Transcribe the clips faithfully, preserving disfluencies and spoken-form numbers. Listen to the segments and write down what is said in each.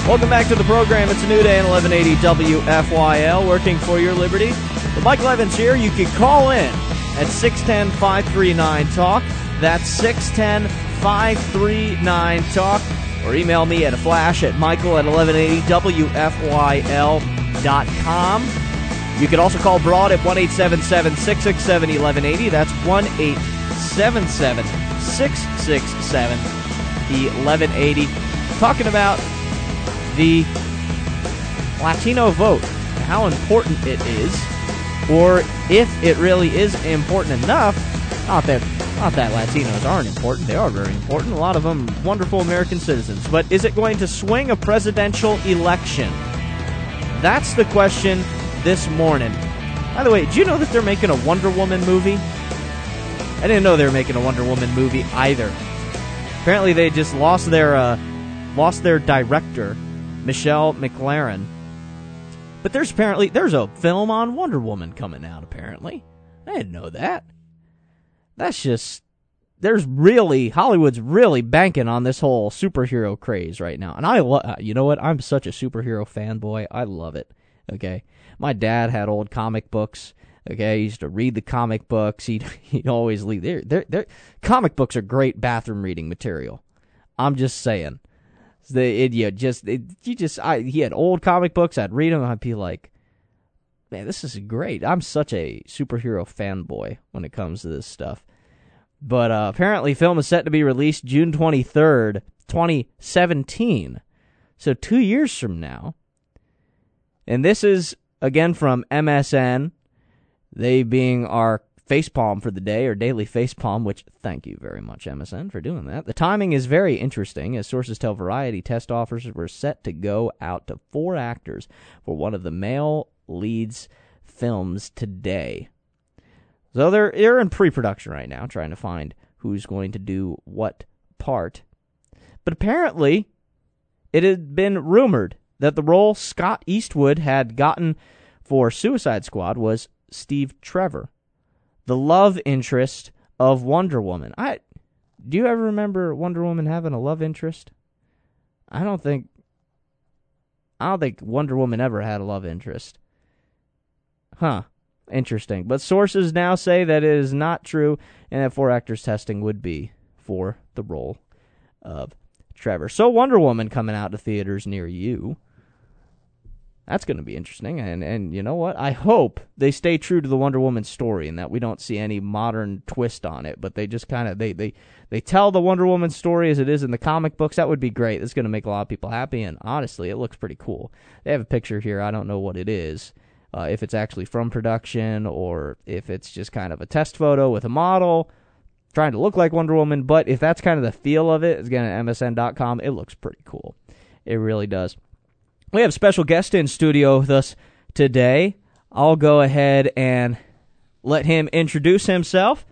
Welcome back to the program. It's a new day on eleven eighty W F Y L, working for your liberty. With Michael Evans here. You can call in at six one zero, five three nine, talk. That's six one zero, five three nine, talk. Or email me at a flash at michael at eleven eighty W F Y L dot com. You can also call Broad at one eight seven seven, six six seven, one one eight zero. That's one eight seven seven, six six seven, one one eight zero. Talking about the Latino vote, how important it is, or if it really is important enough. Not that, not that Latinos aren't important. They are very important. A lot of them wonderful American citizens. But is it going to swing a presidential election? That's the question this morning. By the way, did you know that they're making a Wonder Woman movie? I didn't know they were making a Wonder Woman movie either. Apparently they just lost their uh, lost their director, Michelle McLaren. But there's apparently there's a film on Wonder Woman coming out, apparently. I didn't know that. That's just, there's really, Hollywood's really banking on this whole superhero craze right now. And I love, you know what, I'm such a superhero fanboy. I love it, okay? My dad had old comic books, okay? He used to read the comic books. He'd, he'd always leave, they're, they're, they're, comic books are great bathroom reading material. I'm just saying. The, it, you just, it, you just, I, he had old comic books, I'd read them, I'd be like, man, this is great. I'm such a superhero fanboy when it comes to this stuff. But uh, apparently, film is set to be released June twenty-third, twenty seventeen. So two years from now. And this is, again, from M S N. They being our facepalm for the day, or daily facepalm, which, thank you very much, M S N, for doing that. The timing is very interesting, as sources tell Variety. Test offers were set to go out to four actors for one of the male leads films today. So they're, they're in pre-production right now, trying to find who's going to do what part. But apparently, it had been rumored that the role Scott Eastwood had gotten for Suicide Squad was Steve Trevor, the love interest of Wonder Woman. I do you ever remember Wonder Woman having a love interest? I don't think I don't think Wonder Woman ever had a love interest. Huh. Interesting. But sources now say that it is not true, and that four actors testing would be for the role of Trevor. So Wonder Woman coming out to theaters near you. That's going to be interesting. And, and you know what? I hope they stay true to the Wonder Woman story and that we don't see any modern twist on it. But they just kind of, they, they, they tell the Wonder Woman story as it is in the comic books. That would be great. That's going to make a lot of people happy. And honestly, it looks pretty cool. They have a picture here. I don't know what it is. Uh, if it's actually from production or if it's just kind of a test photo with a model trying to look like Wonder Woman. But if that's kind of the feel of it, again, at M S N dot com, it looks pretty cool. It really does. We have a special guest in studio with us today. I'll go ahead and let him introduce himself.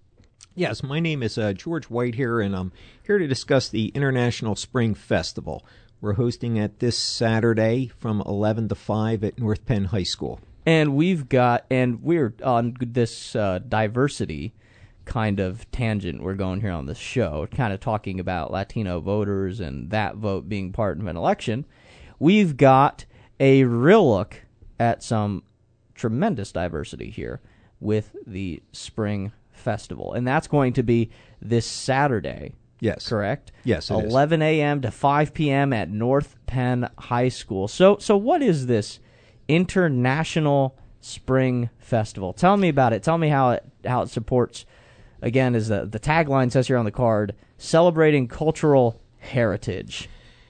Yes, my name is uh, George White here, and I'm here to discuss the International Spring Festival. We're hosting it this Saturday from eleven to five at North Penn High School. And we've got, and we're on this uh, diversity kind of tangent we're going here on this show, kind of talking about Latino voters and that vote being part of an election. We've got a real look at some tremendous diversity here with the Spring Festival. And that's going to be this Saturday. Yes. Correct? Yes, it eleven a.m. to five p.m. at North Penn High School. So so what is this International Spring Festival? Tell me about it. Tell me how it how it supports, again, as the, the tagline says here on the card, celebrating cultural heritage.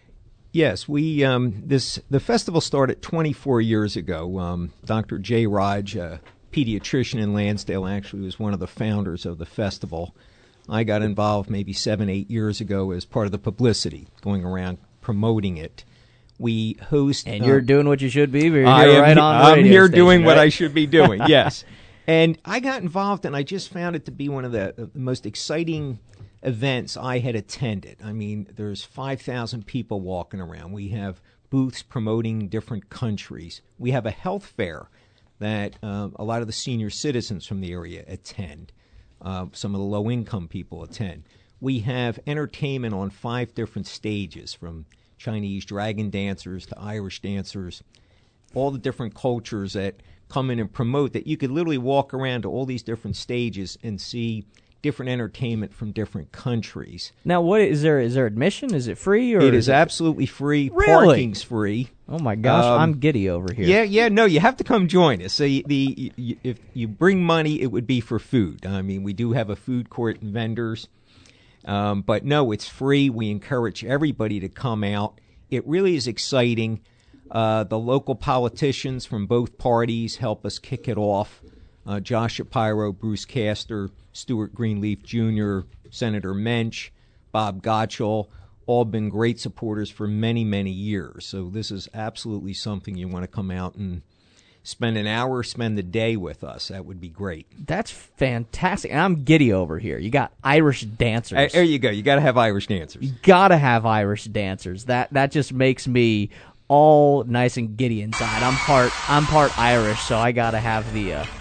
Yes, we um, this the festival started twenty-four years ago. Um, Doctor Jay Raj, a pediatrician in Lansdale, actually was one of the founders of the festival. I got involved maybe seven, eight years ago as part of the publicity, going around promoting it. We host... And you're uh, doing what you should be. You're I here am, right on the I'm radio here station, doing right? what I should be doing, yes. And I got involved, and I just found it to be one of the, the most exciting events I had attended. I mean, there's five thousand people walking around. We have booths promoting different countries. We have a health fair that uh, a lot of the senior citizens from the area attend. Uh, some of the low-income people attend. We have entertainment on five different stages, from Chinese dragon dancers to Irish dancers, all the different cultures that come in and promote that you could literally walk around to all these different stages and see different entertainment from different countries. Now, what is there? Is there admission? Is it free? Or it is, is it absolutely free. Really? Parking's free. Oh my gosh, Um, I'm giddy over here. Yeah, yeah, no, you have to come join us. So you, the you, if you bring money, it would be for food. I mean, we do have a food court and vendors, um, but no, it's free. We encourage everybody to come out. It really is exciting. Uh, the local politicians from both parties help us kick it off. Uh, Josh Shapiro, Bruce Castor, Stuart Greenleaf Junior, Senator Mensch, Bob Gottschall, all been great supporters for many, many years. So this is absolutely something you want to come out and spend an hour, spend the day with us. That would be great. That's fantastic. And I'm giddy over here. You got Irish dancers. Uh, there you go. You got to have Irish dancers. You gotta have Irish dancers. That that just makes me all nice and giddy inside. I'm part I'm part Irish, so I gotta have the uh,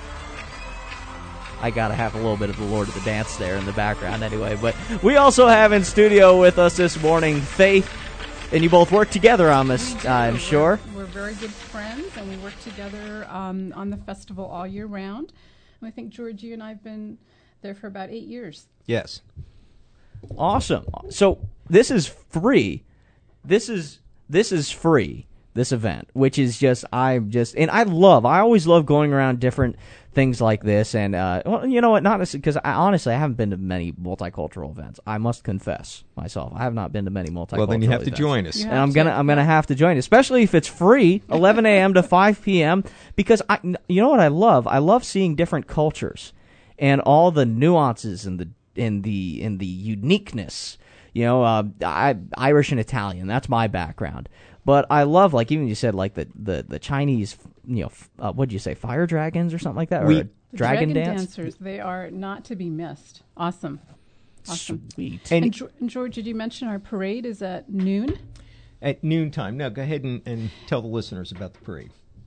I gotta have a little bit of the Lord of the Dance there in the background anyway. But we also have in studio with us this morning Faith, and you both work together on this, uh, I'm sure. We're, we're very good friends, and we work together um, on the festival all year round. And I think, George, you and I have been there for about eight years. Yes. Awesome. So this is free. This is this is free. This event, which is just I'm just and I love. I always love going around different things like this, and uh, well, you know what? Not because I honestly I haven't been to many multicultural events. I must confess myself, I have not been to many multicultural. Well, then you have events. to join us, You and have I'm to, gonna I'm gonna yeah. have to join, especially if it's free, eleven a.m. to five p.m. Because I, you know what I love? I love seeing different cultures and all the nuances and the in the in the uniqueness. You know, uh, I, Irish and Italian. That's my background. But I love, like, even you said, like, the, the, the Chinese, you know, f- uh, what did you say, fire dragons or something like that? Or We- a The dragon, dragon dance? dancers, they are not to be missed. Awesome. Awesome. Sweet. And- And, Geor- and George, did you mention our parade is at noon? at noontime. No, go ahead and, and tell the listeners about the parade.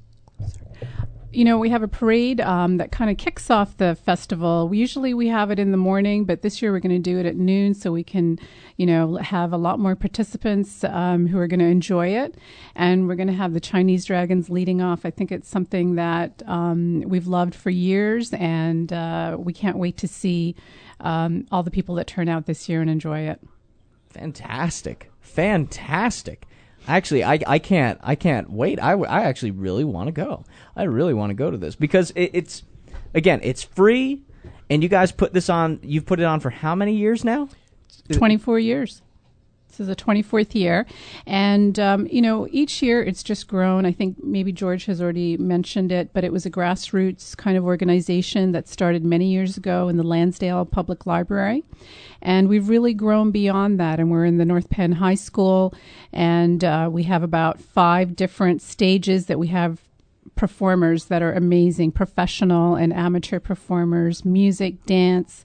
You know, we have a parade um, that kind of kicks off the festival. We, usually we have it in the morning, but this year we're going to do it at noon so we can, you know, have a lot more participants um, who are going to enjoy it. And we're going to have the Chinese dragons leading off. I think it's something that um, we've loved for years, and uh, we can't wait to see um, all the people that turn out this year and enjoy it. Fantastic. Fantastic. Actually, I, I can't I can't wait. I, w- I actually really want to go. I really want to go to this because it, it's, again, it's free, and you guys put this on, you've put it on for how many years now? twenty-four years. This is the twenty-fourth year. And, um, you know, each year it's just grown. I think maybe George has already mentioned it, but it was a grassroots kind of organization that started many years ago in the Lansdale Public Library. And we've really grown beyond that. And we're in the North Penn High School, and uh, we have about five different stages that we have performers that are amazing, professional and amateur performers, music, dance,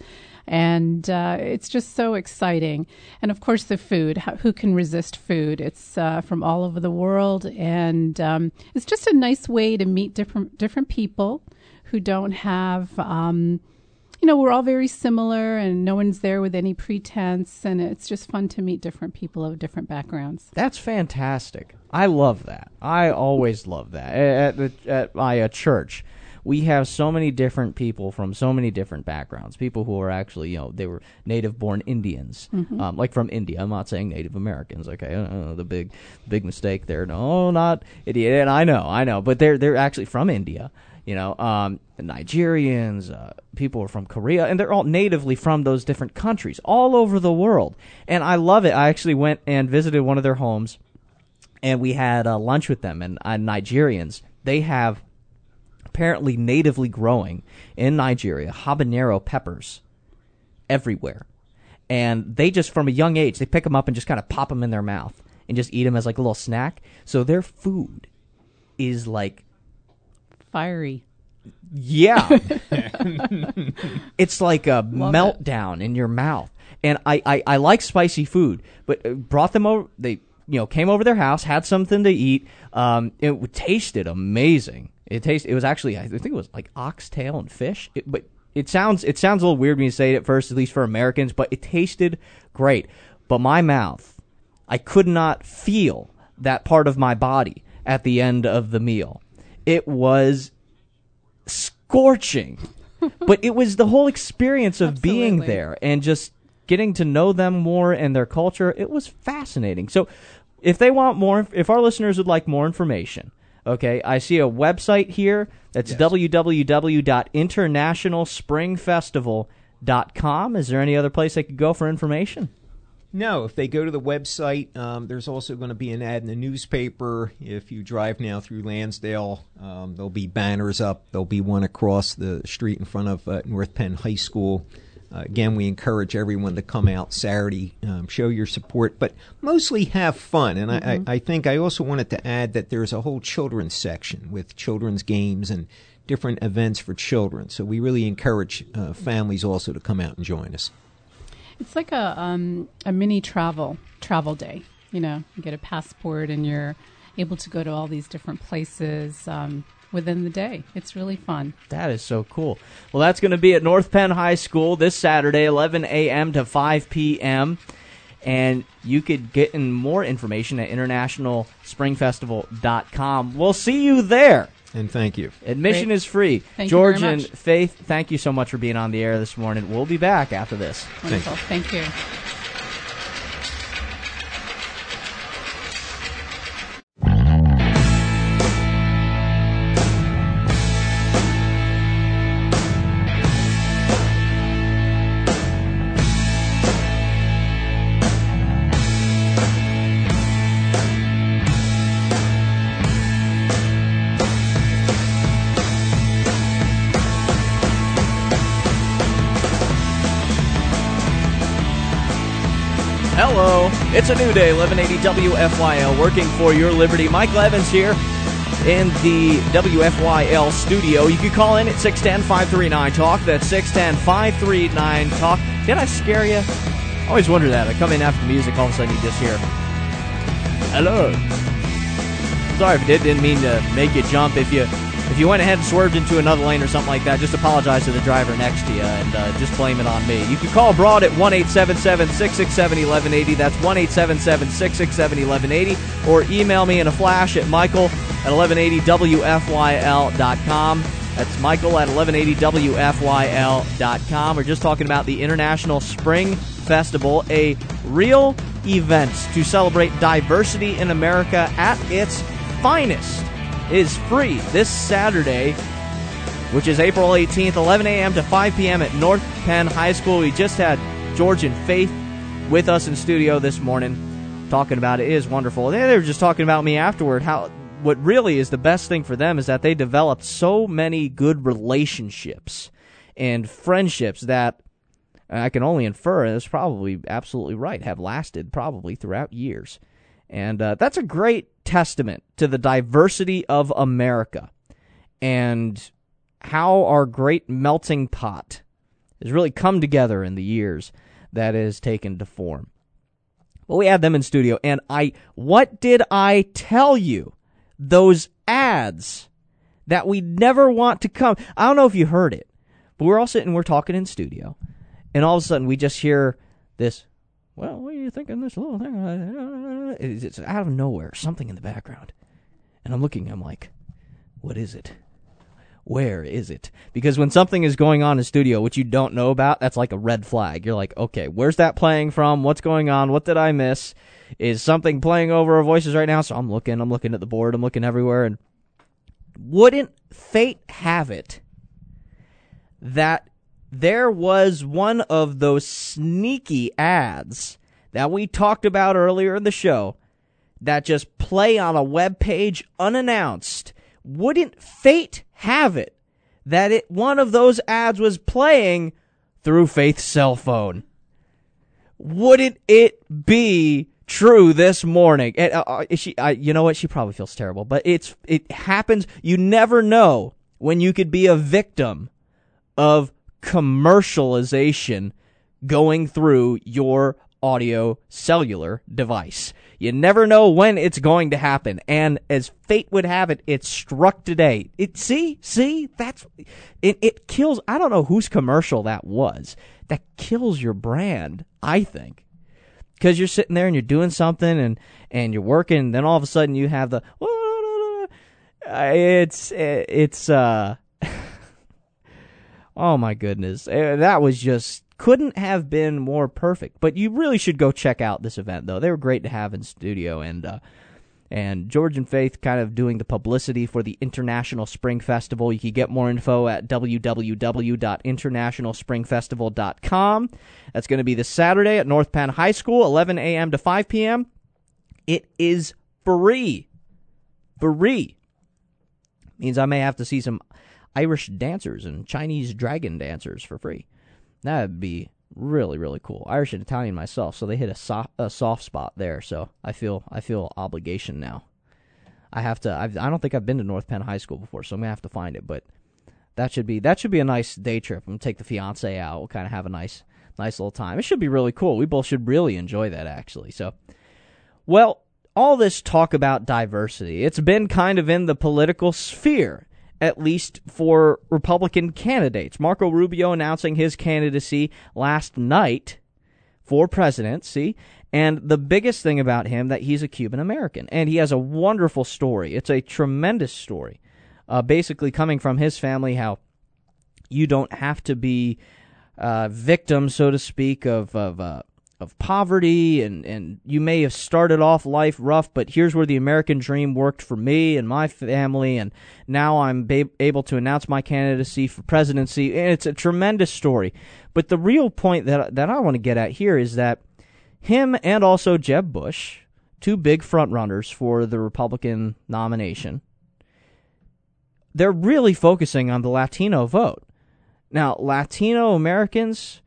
and uh, it's just so exciting. And of course, the food. How, who can resist food? It's uh, from all over the world, and um, it's just a nice way to meet different different people who don't have. Um, you know, we're all very similar, and no one's there with any pretense, and it's just fun to meet different people of different backgrounds. That's fantastic. I love that. I always love that. At, the, at my uh, church, we have so many different people from so many different backgrounds. People who are actually, you know, they were native-born Indians, Mm-hmm. um, like from India. I'm not saying Native Americans. Okay, uh, the big, big mistake there. No, not idiot. And I know, I know, but they're they're actually from India. You know, um, Nigerians, uh, people are from Korea, and they're all natively from those different countries all over the world. And I love it. I actually went and visited one of their homes, and we had uh, lunch with them. And uh, Nigerians, they have apparently natively growing in Nigeria habanero peppers everywhere. And they just, from a young age, they pick them up and just kind of pop them in their mouth and just eat them as like a little snack. So their food is like, Fiery. yeah, it's like a Love meltdown in your mouth. And I, I, I like spicy food, but uh, brought them over. They, you know, came over their house, had something to eat. Um, it tasted amazing. It tasted. It was actually, I think it was like oxtail and fish. It, but it sounds, it sounds a little weird when you say it at first, at least for Americans. But it tasted great. But my mouth, I could not feel that part of my body at the end of the meal. It was scorching, but it was the whole experience of Absolutely. being there and just getting to know them more and their culture. It was fascinating. So if they want more, if our listeners would like more information, okay, I see a website here. That's yes. w w w dot international spring festival dot com. Is there any other place they could go for information? No, if they go to the website, um, there's also going to be an ad in the newspaper. If you drive now through Lansdale, um, there'll be banners up. There'll be one across the street in front of uh, North Penn High School. Uh, again, we encourage everyone to come out Saturday, um, show your support, but mostly have fun. And mm-hmm. I, I think I also wanted to add that there's a whole children's section with children's games and different events for children. So we really encourage uh, families also to come out and join us. It's like a um, a mini travel travel day. You know, you get a passport and you're able to go to all these different places um, within the day. It's really fun. That is so cool. Well, that's going to be at North Penn High School this Saturday, eleven a.m. to five p.m. And you could get in more information at international spring festival dot com. We'll see you there. And thank you. Admission Great. is free. Thank George you very and much. Faith, thank you so much for being on the air this morning. We'll be back after this. Wonderful. Thank you. Hello, it's a new day, eleven eighty W F Y L, working for your liberty. Michael Evans here in the W F Y L studio. You can call in at six one zero, five three nine, talk. That's six one zero, five three nine, talk. Did I scare you? I always wonder that. I come in after the music, all of a sudden you just hear, hello. Sorry if I did, didn't mean to make you jump. If you if you went ahead and swerved into another lane or something like that, just apologize to the driver next to you and uh, just blame it on me. You can call abroad at one eight seven seven, six six seven, one one eight zero. That's one eight seven seven, six six seven, one one eight zero. Or email me in a flash at michael at eleven eighty W F Y L dot com. That's michael at eleven eighty W F Y L dot com. We're just talking about the International Spring Festival, a real event to celebrate diversity in America at its finest. It is free this Saturday, which is April eighteenth, eleven a.m. to five p.m. at North Penn High School. We just had George and Faith with us in studio this morning talking about it. It is wonderful. They were just talking about me afterward. How what really is the best thing for them is that they developed so many good relationships and friendships that I can only infer, and it's probably absolutely right, have lasted probably throughout years. And uh, that's a great testament to the diversity of America and how our great melting pot has really come together in the years that it has taken to form. Well, we had them in studio, and I, what did I tell you? Those ads that we never want to come. I don't know if you heard it, but we're all sitting, we're talking in studio, and all of a sudden we just hear this, well, what are you thinking this little thing? It's out of nowhere, something in the background. And I'm looking, I'm like, what is it? Where is it? Because when something is going on in studio, which you don't know about, that's like a red flag. You're like, okay, where's that playing from? What's going on? What did I miss? Is something playing over our voices right now? So I'm looking, I'm looking at the board, I'm looking everywhere, and wouldn't fate have it that there was one of those sneaky ads that we talked about earlier in the show that just play on a web page unannounced? Wouldn't fate have it that it one of those ads was playing through Faith's cell phone? Wouldn't it be true this morning? And, uh, she, uh, you know what? She probably feels terrible, but it's it happens. You never know when you could be a victim of commercialization going through your audio cellular device. You never know when it's going to happen, and as fate would have it, it struck today. It see, see, that's it. It kills. I don't know whose commercial that was. That kills your brand, I think, because you're sitting there and you're doing something and, and you're working, and then all of a sudden you have the, it's, it's, uh, oh my goodness. That was just, couldn't have been more perfect. But you really should go check out this event, though. They were great to have in studio, and, uh, and George and Faith kind of doing the publicity for the International Spring Festival. You can get more info at w w w dot international spring festival dot com. That's going to be this Saturday at North Penn High School, eleven a.m. to five p.m. It is free. Free. Means I may have to see some Irish dancers and Chinese dragon dancers for free. That would be really, really cool. Irish and Italian myself, so they hit a, so- a soft spot there. So I feel I feel obligation now. I have to. I've, I don't think I've been to North Penn High School before, so I'm gonna have to find it. But that should be that should be a nice day trip. I'm gonna take the fiance out. We'll kind of have a nice nice little time. It should be really cool. We both should really enjoy that, actually. So, well, all this talk about diversity, it's been kind of in the political sphere, at least for Republican candidates. Marco Rubio announcing his candidacy last night for presidency, and the biggest thing about him, that he's a Cuban American, and he has a wonderful story. It's a tremendous story, uh, basically coming from his family, how you don't have to be uh, victim, so to speak, of of uh, of poverty, and, and you may have started off life rough, but here's where the American dream worked for me and my family, and now I'm ba- able to announce my candidacy for presidency, and it's a tremendous story. But the real point that that I want to get at here is that him and also Jeb Bush, two big frontrunners for the Republican nomination, they're really focusing on the Latino vote. Now, Latino Americans,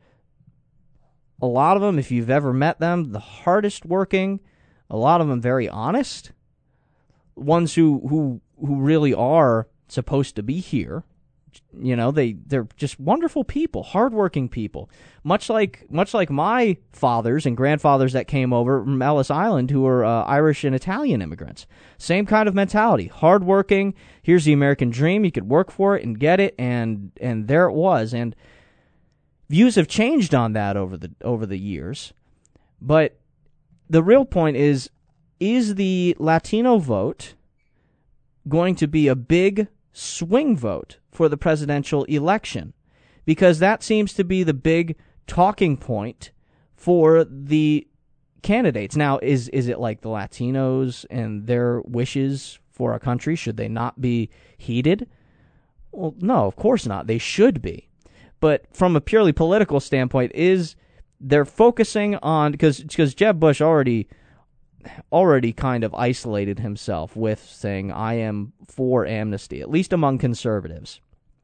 a lot of them, if you've ever met them, the hardest working, a lot of them very honest, ones who who, who really are supposed to be here. You know, they, they're just wonderful people, hardworking people, much like much like my fathers and grandfathers that came over from Ellis Island who were uh, Irish and Italian immigrants. Same kind of mentality, hardworking, here's the American dream, you could work for it and get it, and and there it was. And views have changed on that over the over the years, but the real point is, is the Latino vote going to be a big swing vote for the presidential election? Because that seems to be the big talking point for the candidates. Now, is is it like the Latinos and their wishes for our country? Should they not be heeded? Well, no, of course not. They should be. But from a purely political standpoint, is they're focusing on, because because Jeb Bush already already kind of isolated himself with saying, I am for amnesty, at least among conservatives.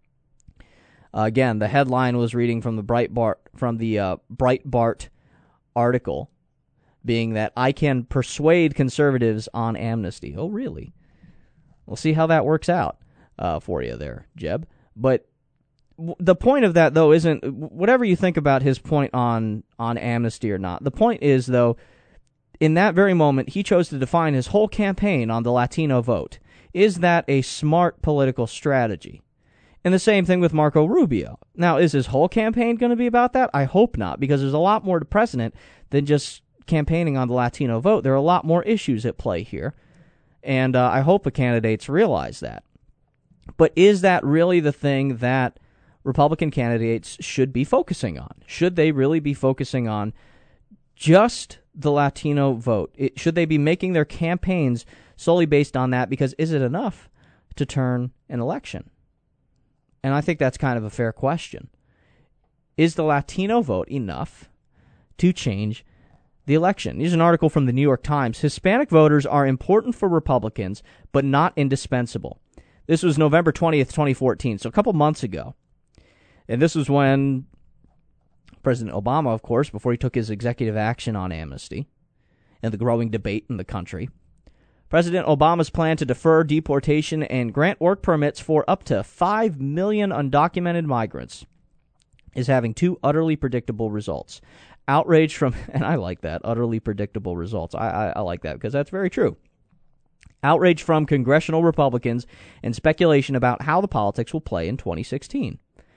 Uh, again, the headline was reading from the Breitbart from the uh, Breitbart article, being that I can persuade conservatives on amnesty. Oh, really? We'll see how that works out uh, for you there, Jeb. But the point of that, though, isn't whatever you think about his point on, on amnesty or not. The point is, though, in that very moment, he chose to define his whole campaign on the Latino vote. Is that a smart political strategy? And the same thing with Marco Rubio. Now, is his whole campaign going to be about that? I hope not, because there's a lot more to president than just campaigning on the Latino vote. There are a lot more issues at play here, and uh, I hope the candidates realize that. But is that really the thing that Republican candidates should be focusing on? Should they really be focusing on just the Latino vote? It, should they be making their campaigns solely based on that? Because is it enough to turn an election? And I think that's kind of a fair question. Is the Latino vote enough to change the election? Here's an article from the New York Times. Hispanic voters are important for Republicans, but not indispensable. This was November twentieth, twenty fourteen, so a couple months ago. And this was when President Obama, of course, before he took his executive action on amnesty and the growing debate in the country, President Obama's plan to defer deportation and grant work permits for up to five million undocumented migrants is having two utterly predictable results. Outrage from, and I like that, utterly predictable results. I, I, I like that because that's very true. Outrage from congressional Republicans and speculation about how the politics will play in twenty sixteen.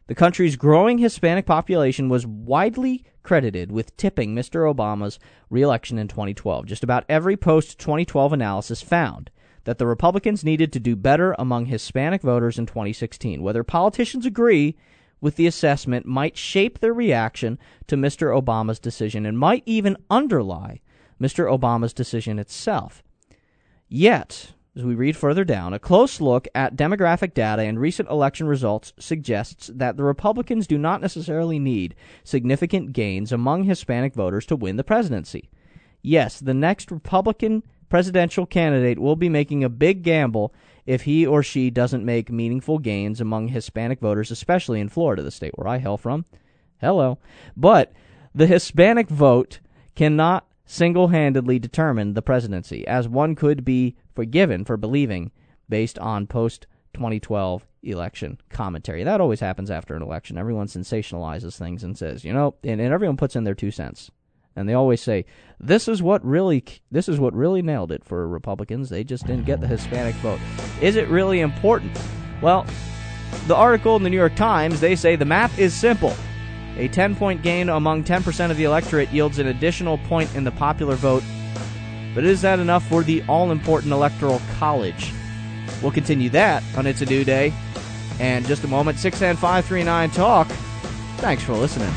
The country's growing Hispanic population was widely credited with tipping Mister Obama's re-election in twenty twelve. Just about every post-twenty twelve analysis found that the Republicans needed to do better among Hispanic voters in twenty sixteen. Whether politicians agree with the assessment might shape their reaction to Mister Obama's decision and might even underlie Mister Obama's decision itself. Yet, as we read further down, a close look at demographic data and recent election results suggests that the Republicans do not necessarily need significant gains among Hispanic voters to win the presidency. Yes, the next Republican presidential candidate will be making a big gamble if he or she doesn't make meaningful gains among Hispanic voters, especially in Florida, the state where I hail from. Hello. But the Hispanic vote cannot single-handedly determine the presidency, as one could be forgiven for believing based on post-twenty twelve election commentary. That always happens after an election. Everyone sensationalizes things and says, you know, and, and everyone puts in their two cents. And they always say, this is what really this is what really nailed it for Republicans. They just didn't get the Hispanic vote. Is it really important? Well, the article in the New York Times, they say the math is simple. A ten-point gain among ten percent of the electorate yields an additional point in the popular vote. But is that enough for the all-important Electoral College? We'll continue that on It's a New Day. And just a moment, six one zero, five three nine, talk. Thanks for listening.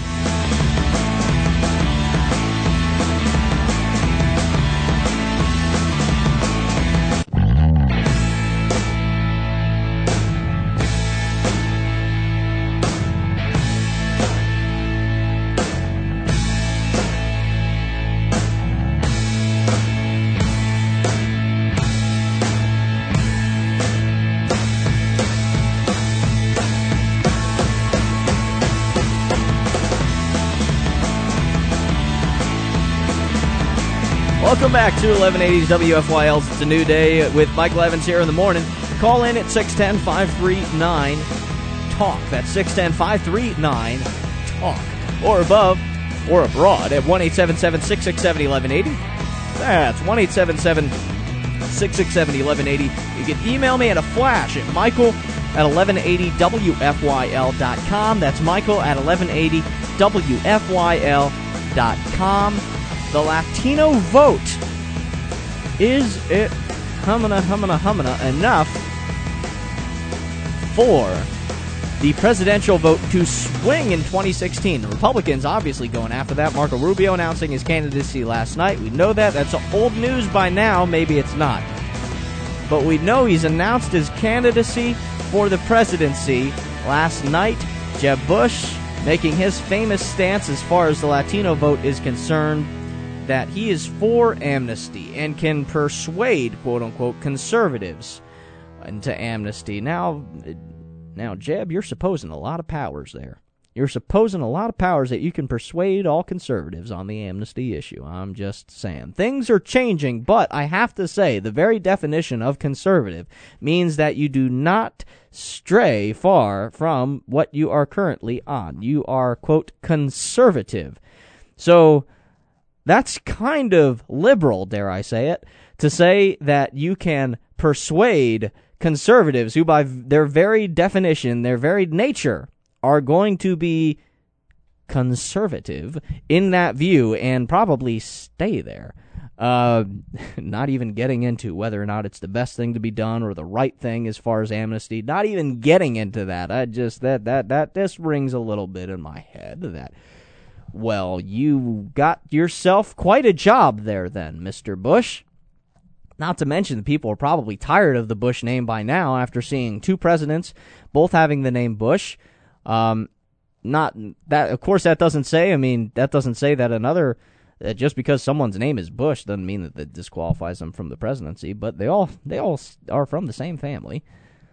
Welcome back to eleven eighty W F Y L's It's a New Day with Michael Evans here in the morning. Call in at six one zero, five three nine, talk. That's six one zero, five three nine, talk. Or above, or abroad at one eight seven seven, six six seven, one one eight zero. That's one eight seven seven, six six seven, one one eight zero. You can email me at a flash at michael at eleven eighty W F Y L dot com. That's michael at eleven eighty W F Y L dot com. The Latino vote. Is it humana, humana, humana enough for the presidential vote to swing in twenty sixteen? The Republicans obviously going after that. Marco Rubio announcing his candidacy last night. We know that. That's old news by now. Maybe it's not. But we know he's announced his candidacy for the presidency last night. Jeb Bush making his famous stance as far as the Latino vote is concerned, that he is for amnesty and can persuade, quote-unquote, conservatives into amnesty. Now, now, Jeb, you're supposing a lot of powers there. You're supposing a lot of powers that you can persuade all conservatives on the amnesty issue. I'm just saying. Things are changing, but I have to say, the very definition of conservative means that you do not stray far from what you are currently on. You are, quote, conservative. So that's kind of liberal, dare I say it, to say that you can persuade conservatives who, by their very definition, their very nature, are going to be conservative in that view and probably stay there. Uh, not even getting into whether or not it's the best thing to be done or the right thing as far as amnesty. Not even getting into that. I just, that, that, that, this rings a little bit in my head that, well, you got yourself quite a job there then, Mister Bush. Not to mention the people are probably tired of the Bush name by now after seeing two presidents, both having the name Bush. Um, not that, of course, that doesn't say, I mean, that doesn't say that another, that just because someone's name is Bush doesn't mean that that disqualifies them from the presidency, but they all, they all are from the same family.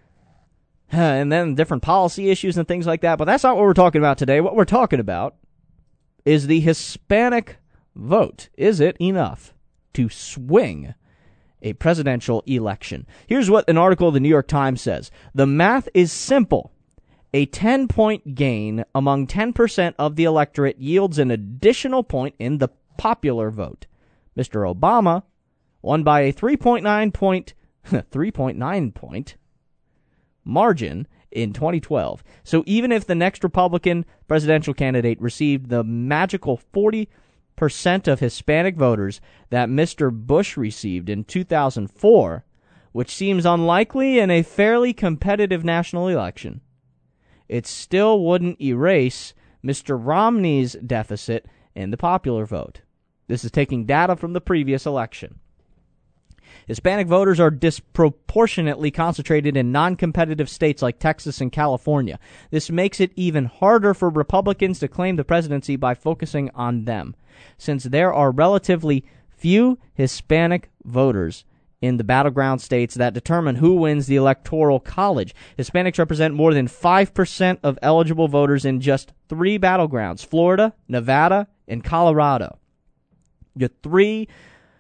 And then different policy issues and things like that, but that's not what we're talking about today. What we're talking about is the Hispanic vote. Is it enough to swing a presidential election? Here's what an article of the New York Times says. The math is simple. A ten-point gain among ten percent of the electorate yields an additional point in the popular vote. Mister Obama won by a three point nine point, three point nine point margin in twenty twelve. So even if the next Republican presidential candidate received the magical forty percent of Hispanic voters that Mister Bush received in two thousand four, which seems unlikely in a fairly competitive national election, it still wouldn't erase Mister Romney's deficit in the popular vote. This is taking data from the previous election. Hispanic voters are disproportionately concentrated in non-competitive states like Texas and California. This makes it even harder for Republicans to claim the presidency by focusing on them, since there are relatively few Hispanic voters in the battleground states that determine who wins the Electoral College. Hispanics represent more than five percent of eligible voters in just three battlegrounds: Florida, Nevada, and Colorado. The three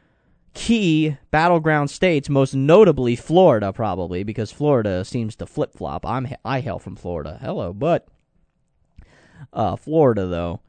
key battleground states, most notably Florida, probably, because Florida seems to flip-flop. I'm, I hail from Florida. Hello, but uh, Florida, though,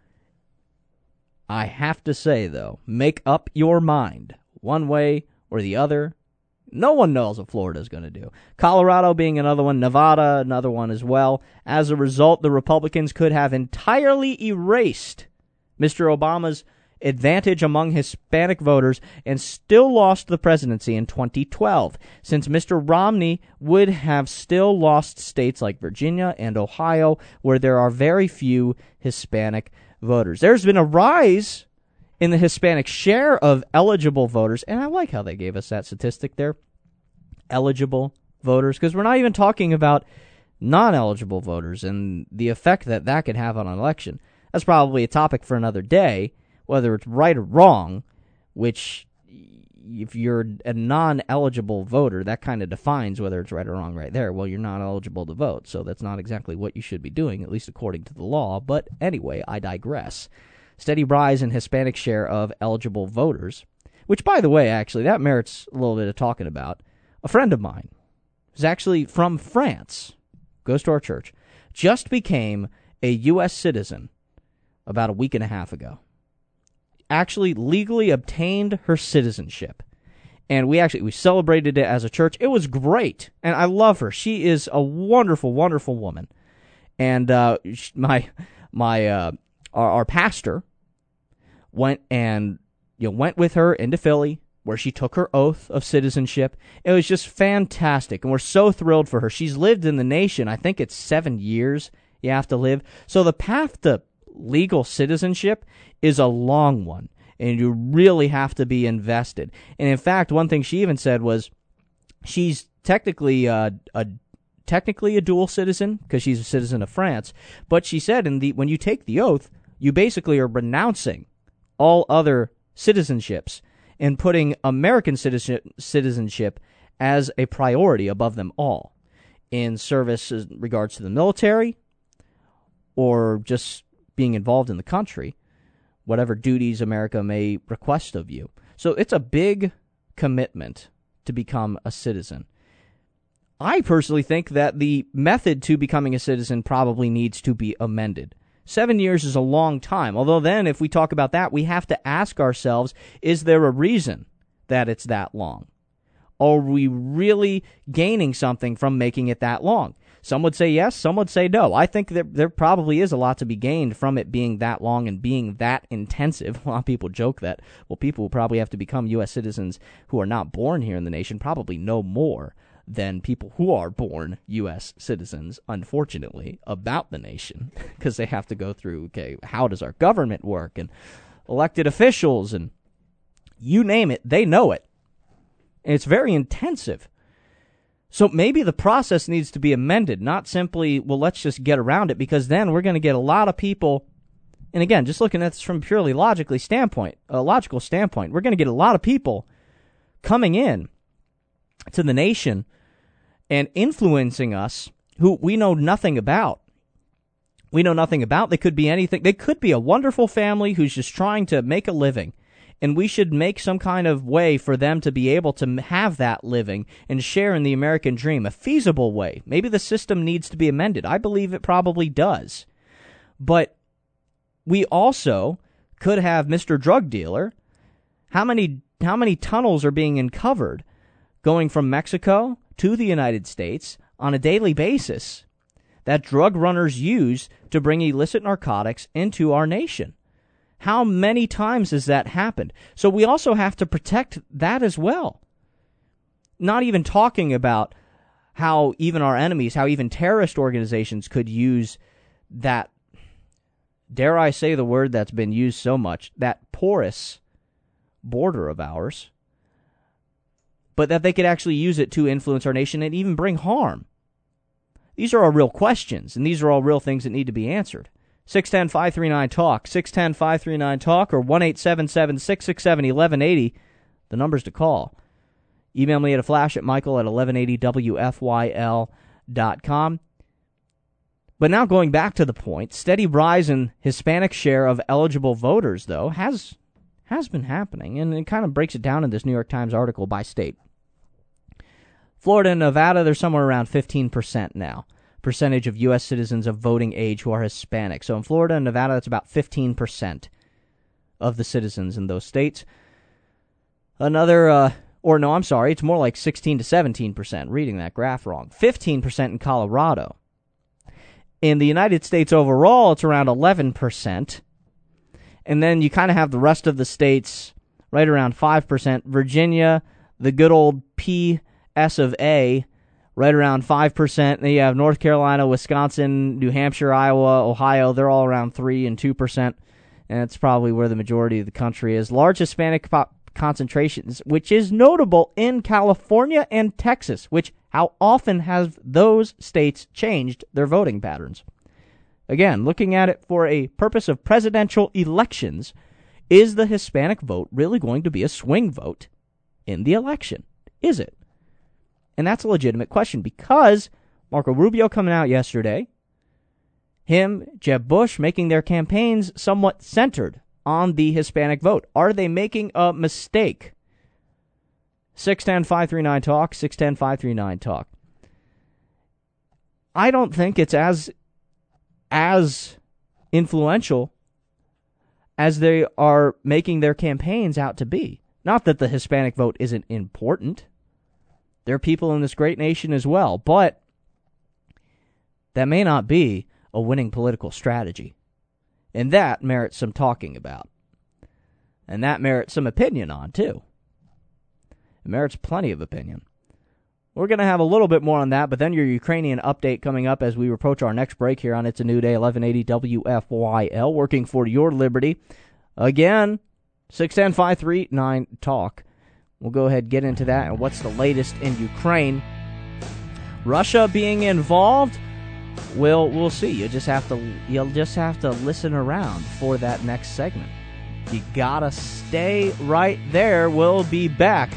I have to say, though, make up your mind one way or the other. No one knows what Florida is going to do. Colorado being another one, Nevada another one as well. As a result, the Republicans could have entirely erased Mister Obama's advantage among Hispanic voters and still lost the presidency in twenty twelve, since Mister Romney would have still lost states like Virginia and Ohio, where there are very few Hispanic voters. There's been a rise in the Hispanic share of eligible voters, and I like how they gave us that statistic there, eligible voters, because we're not even talking about non-eligible voters and the effect that that could have on an election. That's probably a topic for another day, whether it's right or wrong, which if you're a non-eligible voter, that kind of defines whether it's right or wrong right there. Well, you're not eligible to vote, so that's not exactly what you should be doing, at least according to the law. But anyway, I digress. Steady rise in Hispanic share of eligible voters, which, by the way, actually, that merits a little bit of talking about. A friend of mine, who's actually from France, goes to our church, just became a U S citizen about a week and a half ago. Actually legally obtained her citizenship. And we actually, we celebrated it as a church. It was great. And I love her. She is a wonderful, wonderful woman. And uh, my, my, uh, our, our pastor went and, you know, went with her into Philly, where she took her oath of citizenship. It was just fantastic. And we're so thrilled for her. She's lived in the nation. I think it's seven years you have to live. So the path to legal citizenship is a long one, and you really have to be invested. And in fact, one thing she even said was she's technically uh, a technically a dual citizen because she's a citizen of France, but she said in the when you take the oath, you basically are renouncing all other citizenships and putting American citizenship, citizenship as a priority above them all in service in regards to the military or just being involved in the country, whatever duties America may request of you. So it's a big commitment to become a citizen. I personally think that the method to becoming a citizen probably needs to be amended. Seven years is a long time, although then if we talk about that, we have to ask ourselves, is there a reason that it's that long? Are we really gaining something from making it that long? Some would say yes, some would say no. I think that there probably is a lot to be gained from it being that long and being that intensive. A lot of people joke that, well, people who probably have to become U S citizens who are not born here in the nation probably know more than people who are born U S citizens, unfortunately, about the nation, because they have to go through, okay, how does our government work, and elected officials, and you name it, they know it. And it's very intensive. So maybe the process needs to be amended, not simply, well, let's just get around it, because then we're going to get a lot of people, and again, just looking at this from a purely logically standpoint, a logical standpoint, we're going to get a lot of people coming in to the nation and influencing us who we know nothing about. We know nothing about. They could be anything. They could be a wonderful family who's just trying to make a living. And we should make some kind of way for them to be able to have that living and share in the American dream, a feasible way. Maybe the system needs to be amended. I believe it probably does. But we also could have Mister Drug Dealer. How many how many tunnels are being uncovered going from Mexico to the United States on a daily basis that drug runners use to bring illicit narcotics into our nation. How many times has that happened? So we also have to protect that as well. Not even talking about how even our enemies, how even terrorist organizations could use that, dare I say the word that's been used so much, that porous border of ours, but that they could actually use it to influence our nation and even bring harm. These are all real questions, and these are all real things that need to be answered. six one zero, five three nine, talk, six one zero, five three nine, talk, or one eight seven seven, six six seven, one one eight zero, the numbers to call. Email me at a flash at michael at eleven eighty W F Y L dot com. But now going back to the point, steady rise in Hispanic share of eligible voters, though, has has been happening, and it kind of breaks it down in this New York Times article by state. Florida and Nevada, they're somewhere around fifteen percent now, percentage of U S citizens of voting age who are Hispanic. So in Florida and Nevada, that's about fifteen percent of the citizens in those states. Another, uh, or no, I'm sorry, it's more like sixteen to seventeen percent, reading that graph wrong. fifteen percent in Colorado. In the United States overall, it's around eleven percent. And then you kind of have the rest of the states right around five percent. Virginia, the good old P S of A, right around five percent. Then you have North Carolina, Wisconsin, New Hampshire, Iowa, Ohio. They're all around three and two percent. And that's probably where the majority of the country is. Large Hispanic po- concentrations, which is notable in California and Texas, which how often have those states changed their voting patterns? Again, looking at it for a purpose of presidential elections, is the Hispanic vote really going to be a swing vote in the election? Is it? And that's a legitimate question because Marco Rubio coming out yesterday, him, Jeb Bush, making their campaigns somewhat centered on the Hispanic vote. Are they making a mistake? six one zero, five three nine, talk, six one zero, five three nine, talk. I don't think it's as as influential as they are making their campaigns out to be. Not that the Hispanic vote isn't important. There are people in this great nation as well, but that may not be a winning political strategy. And that merits some talking about. And that merits some opinion on, too. It merits plenty of opinion. We're going to have a little bit more on that, but then your Ukrainian update coming up as we approach our next break here on It's a New Day, eleven eighty W F Y L, working for your liberty. Again, six one zero, five three nine, talk. We'll go ahead and get into that and what's the latest in Ukraine. Russia being involved, we'll, we'll see. You just have to, you'll just have to listen around for that next segment. You gotta stay right there. We'll be back.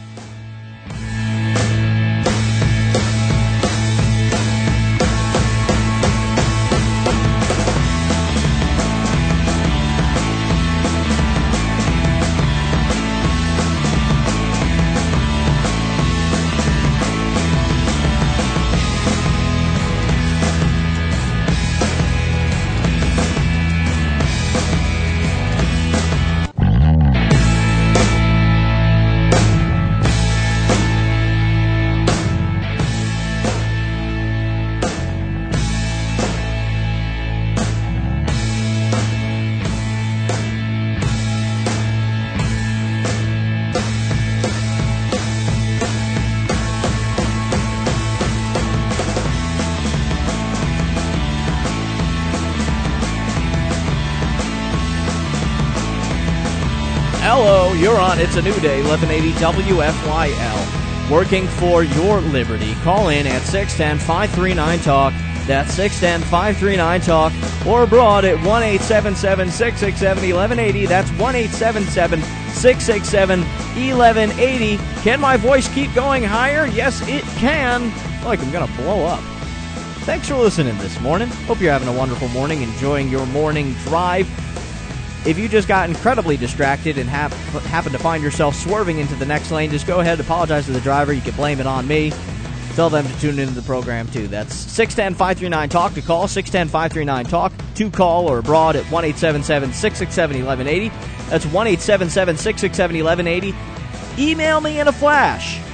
Hello, you're on It's a New Day, eleven eighty W F Y L. Working for your liberty. Call in at six one zero, five three nine, talk. That's six one zero, five three nine, talk. Or abroad at one eight seven seven, six six seven, one one eight zero. That's one eight seven seven, six six seven, one one eight zero. Can my voice keep going higher? Yes, it can. Like I'm going to blow up. Thanks for listening this morning. Hope you're having a wonderful morning, enjoying your morning drive. If you just got incredibly distracted and hap- happen to find yourself swerving into the next lane, just go ahead and apologize to the driver. You can blame it on me. Tell them to tune into the program, too. That's six one zero, five three nine, talk to call, six one zero, five three nine, talk, to call or abroad at one eight seven seven, six six seven, one one eight zero. That's one eight seven seven, six six seven, one one eight zero. Email me in a flash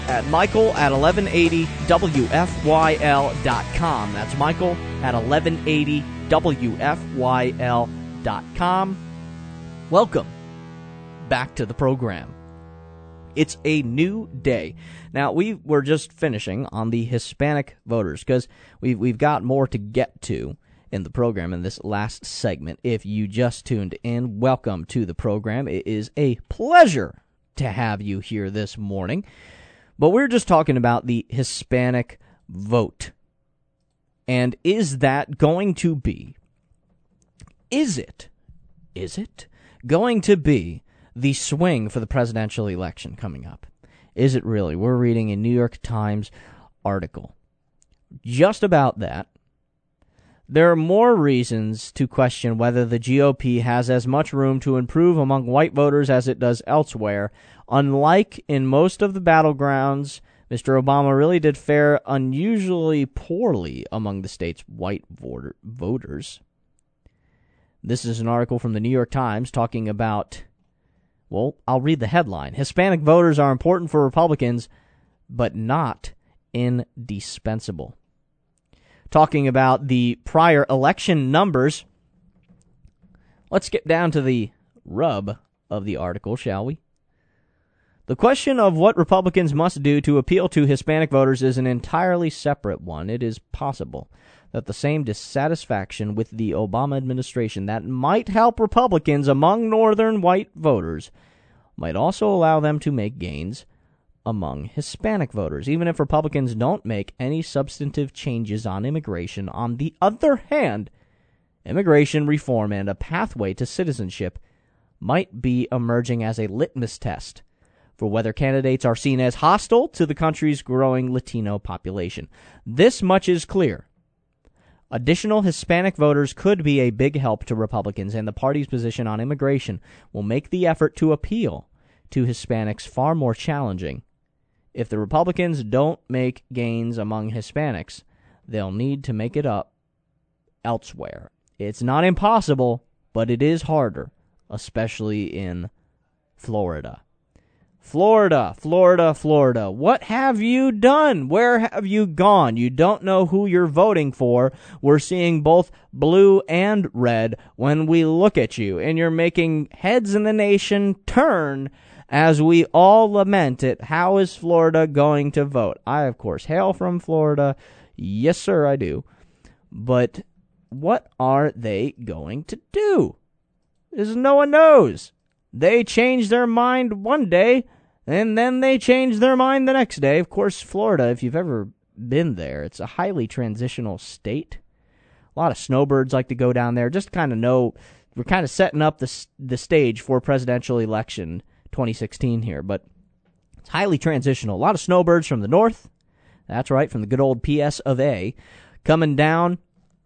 at Michael at eleven eighty W F Y L dot com. That's Michael at eleven eighty W F Y L dot com. Welcome back to the program. It's a new day. Now, we were just finishing on the Hispanic voters because we've, we've got more to get to in the program in this last segment. If you just tuned in, welcome to the program. It is a pleasure to have you here this morning. But we're just talking about the Hispanic vote. And is that going to be, is it, is it going to be the swing for the presidential election coming up? Is it really? We're reading a New York Times article just about that. There are more reasons to question whether the G O P has as much room to improve among white voters as it does elsewhere. Unlike in most of the battlegrounds, Mister Obama really did fare unusually poorly among the state's white voter- voters. This is an article from the New York Times talking about, well, I'll read the headline. Hispanic voters are important for Republicans, but not indispensable. Talking about the prior election numbers, let's get down to the rub of the article, shall we? The question of what Republicans must do to appeal to Hispanic voters is an entirely separate one. It is possible that the same dissatisfaction with the Obama administration that might help Republicans among northern white voters might also allow them to make gains among Hispanic voters, even if Republicans don't make any substantive changes on immigration. On the other hand, immigration reform and a pathway to citizenship might be emerging as a litmus test for whether candidates are seen as hostile to the country's growing Latino population. This much is clear. Additional Hispanic voters could be a big help to Republicans, and the party's position on immigration will make the effort to appeal to Hispanics far more challenging. If the Republicans don't make gains among Hispanics, they'll need to make it up elsewhere. It's not impossible, but it is harder, especially in Florida. Florida, Florida, Florida. What have you done? Where have you gone? You don't know who you're voting for. We're seeing both blue and red when we look at you, and you're making heads in the nation turn as we all lament it. How is Florida going to vote? I, of course, hail from Florida. Yes, sir, I do. But what are they going to do? Because no one knows. They change their mind one day, and then they change their mind the next day. Of course, Florida, if you've ever been there, it's a highly transitional state. A lot of snowbirds like to go down there. Just kind of know, we're kind of setting up the the stage for presidential election twenty sixteen here, but it's highly transitional. A lot of snowbirds from the north, that's right, from the good old P S of A, coming down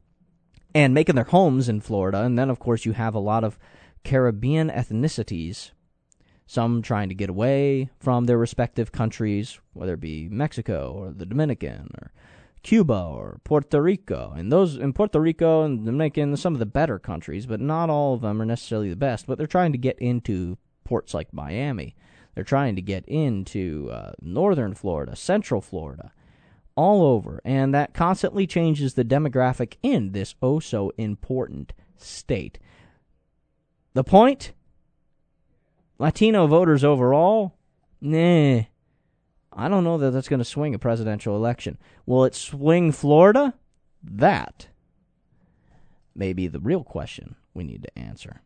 and making their homes in Florida. And then, of course, you have a lot of Caribbean ethnicities, some trying to get away from their respective countries, whether it be Mexico or the Dominican or Cuba or Puerto Rico. And those in Puerto Rico and Dominican, some of the better countries, but not all of them are necessarily the best. But they're trying to get into ports like Miami. They're trying to get into uh, northern Florida, central Florida, all over. And that constantly changes the demographic in this oh so important state. The point? Latino voters overall? Nah. I don't know that that's going to swing a presidential election. Will it swing Florida? That may be the real question we need to answer.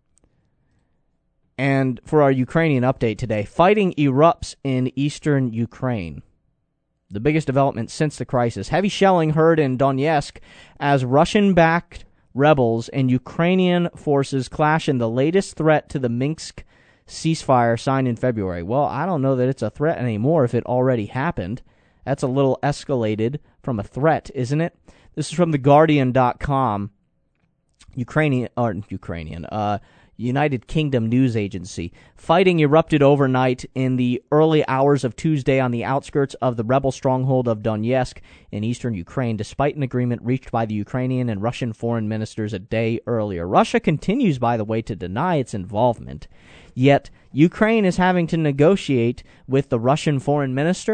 And for our Ukrainian update today, fighting erupts in eastern Ukraine. The biggest development since the crisis. Heavy shelling heard in Donetsk as Russian-backed rebels and Ukrainian forces clash in the latest threat to the Minsk ceasefire signed in February. Well, I don't know that it's a threat anymore if it already happened. That's a little escalated from a threat, isn't it? This is from the Guardian dot com. Ukrainian, or Ukrainian, uh, United Kingdom news agency. Fighting erupted overnight in the early hours of Tuesday on the outskirts of the rebel stronghold of Donetsk in eastern Ukraine, despite an agreement reached by the Ukrainian and Russian foreign ministers a day earlier. Russia continues, by the way, to deny its involvement, yet Ukraine is having to negotiate with the Russian foreign minister.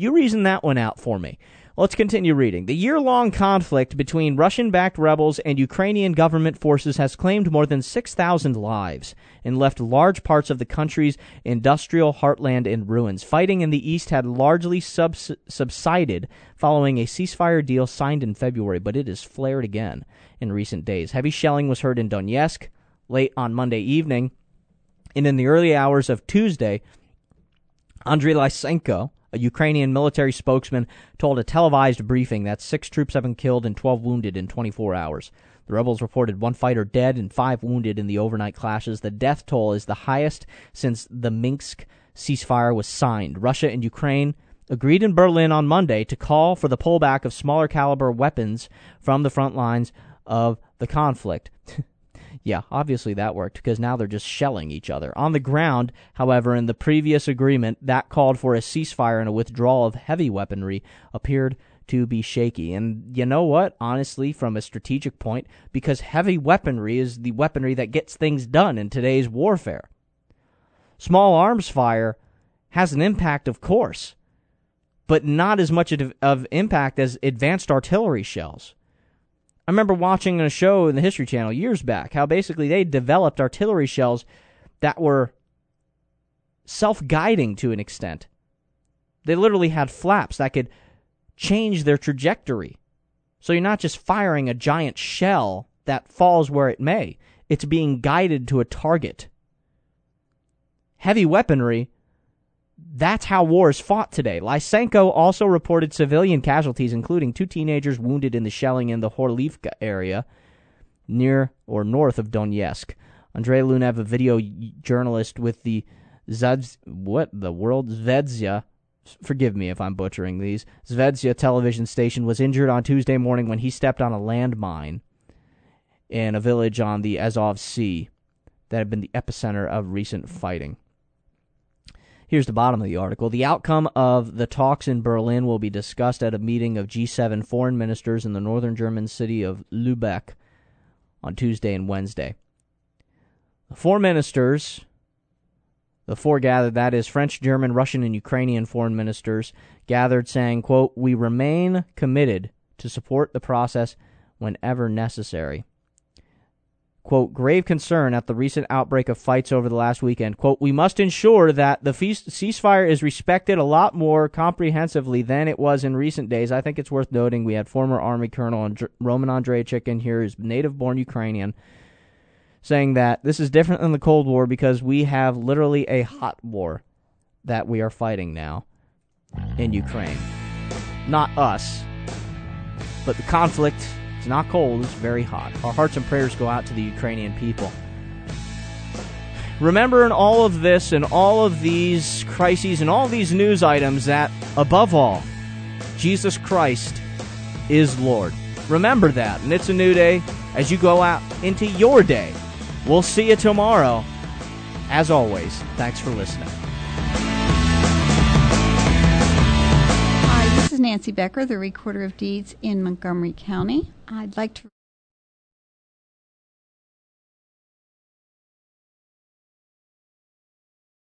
You reason that one out for me. Let's continue reading. The year-long conflict between Russian-backed rebels and Ukrainian government forces has claimed more than six thousand lives and left large parts of the country's industrial heartland in ruins. Fighting in the east had largely subs- subsided following a ceasefire deal signed in February, but it has flared again in recent days. Heavy shelling was heard in Donetsk late on Monday evening, and in the early hours of Tuesday, Andriy Lysenko, a Ukrainian military spokesman, told a televised briefing that six troops have been killed and twelve wounded in twenty-four hours. The rebels reported one fighter dead and five wounded in the overnight clashes. The death toll is the highest since the Minsk ceasefire was signed. Russia and Ukraine agreed in Berlin on Monday to call for the pullback of smaller caliber weapons from the front lines of the conflict. Yeah, obviously that worked, because now they're just shelling each other. On the ground, however, in the previous agreement that called for a ceasefire and a withdrawal of heavy weaponry appeared to be shaky. And you know what? Honestly, from a strategic point, because heavy weaponry is the weaponry that gets things done in today's warfare. Small arms fire has an impact, of course, but not as much of, of impact as advanced artillery shells. I remember watching a show in the History Channel years back how basically they developed artillery shells that were self-guiding to an extent. They literally had flaps that could change their trajectory. So you're not just firing a giant shell that falls where it may. It's being guided to a target. Heavy weaponry, that's how war is fought today. Lysenko also reported civilian casualties, including two teenagers wounded in the shelling in the Horlivka area near or north of Donetsk. Andrei Lunev, a video journalist with the Zeds, what the world Zvezda, forgive me if I'm butchering these, Zvezda television station, was injured on Tuesday morning when he stepped on a landmine in a village on the Azov Sea that had been the epicenter of recent fighting. Here's the bottom of the article. The outcome of the talks in Berlin will be discussed at a meeting of G seven foreign ministers in the northern German city of Lübeck on Tuesday and Wednesday. The four ministers, the four gathered, that is French, German, Russian, and Ukrainian foreign ministers, gathered saying, quote, "We remain committed to support the process whenever necessary." Quote, "Grave concern at the recent outbreak of fights over the last weekend. Quote, we must ensure that the feast- ceasefire is respected a lot more comprehensively than it was in recent days." I think it's worth noting we had former Army Colonel and Roman Andreychik in here, who's native-born Ukrainian, saying that this is different than the Cold War because we have literally a hot war that we are fighting now in Ukraine. Not us, but the conflict. It's not cold, it's very hot. Our hearts and prayers go out to the Ukrainian people. Remember in all of this and all of these crises and all these news items that, above all, Jesus Christ is Lord. Remember that, and it's a new day as you go out into your day. We'll see you tomorrow. As always, thanks for listening. This is Nancy Becker, the Recorder of Deeds in Montgomery County. I'd like to